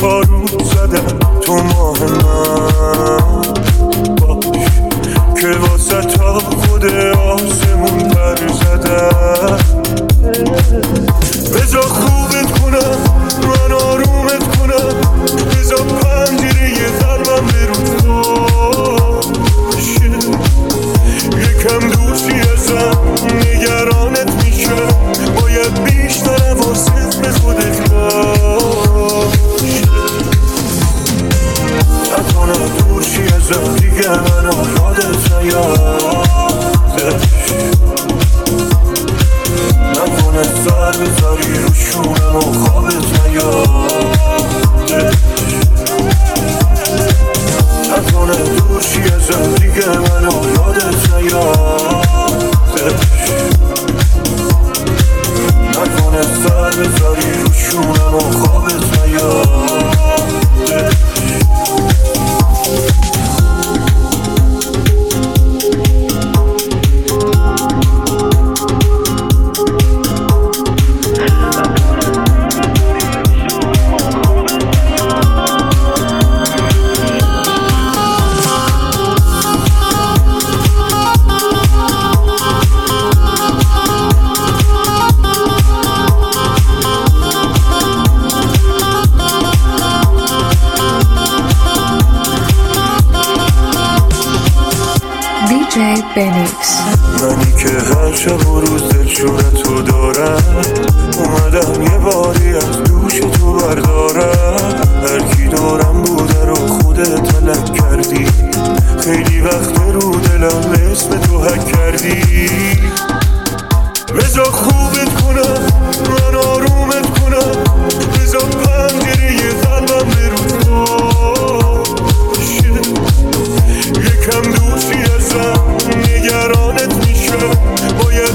پارو زدم تو ماه من، باش که واسه تا خود آسمون پر زدم. بذار خوبت کنم، من آرومت کنم، بذار پنجره قلبم برو باشه. یکم دور چی ازم نگرانت میشم، باید بیشتر حواست به خودت باشه. نکنه دور چی ازم دیگه منو یادت نیادش، نکنه سر بذاری رو شونم و خوابت نیادش، نکنه دور چی ازم دیگه منو یادت نیادش، نکنه سر بذاری رو شونم و خوابت نیادش. بنیکس. منی که هر شب و روز دلشورتو دارم، اومدم یه باری از دوش تو بردارم. هر کی دارم بوده رو خودت تلک کردی، خیلی وقت